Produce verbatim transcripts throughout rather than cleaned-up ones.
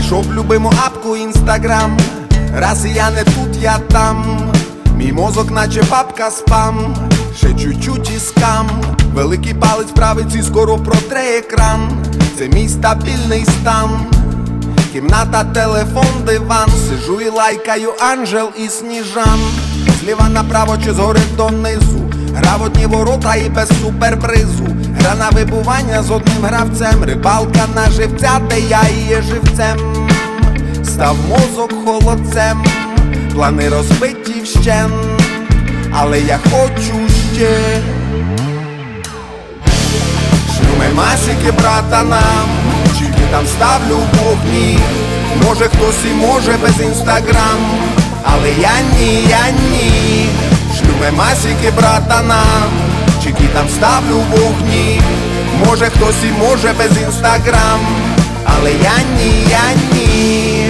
Знайшов любиму апку інстаграм. Раз я не тут, я там. Мій мозок наче папка спам. Ще чуть-чуть і скам. Великий палець правиці скоро протре екран. Це мій стабільний стан. Кімната, телефон, диван. Сижу і лайкаю Анжел і Сніжан. Зліва направо чи згори донизу. Гра в одні ворота і без суперпризу. Гра на вибування з одним гравцем. Рибалка на живця, де я і є живцем. Став мозок холодцем. Плани розбиті вщен. Але я хочу ще. Шлю мемасики братанам. Чики там ставлю в вогні. Може хтось і може без інстаграм. Але я ні, я ні. Шлю мемасики братанам. Чики там ставлю в вогні. Може хтось і може без інстаграм. Але я ні, я ні.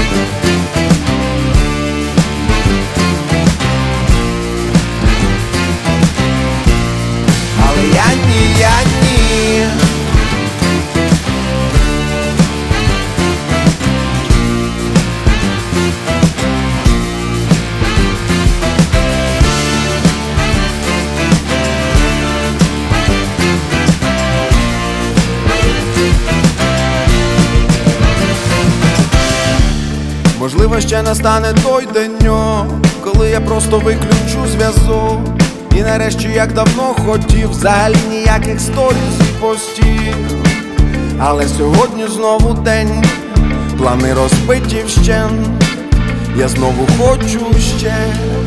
Але я ні, я ні. Можливо, ще настане той деньок, коли я просто виключу зв'язок. І нарешті, як давно хотів, взагалі ніяких сторіз і постів. Але сьогодні знову день, плани розбиті вщен. Я знову хочу ще.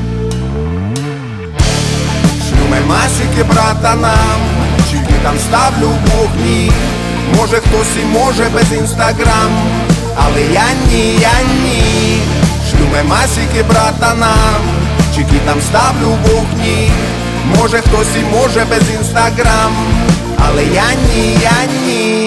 Шлю мемасики братанам. Чики там ставлю в вогні. Може хтось і може без інстаграм. Але я ні, я ні. Шлю мемасики братанам. Чики там ставлю в вогні. Може хтось і може без інстаграм. Але я ні, я ні.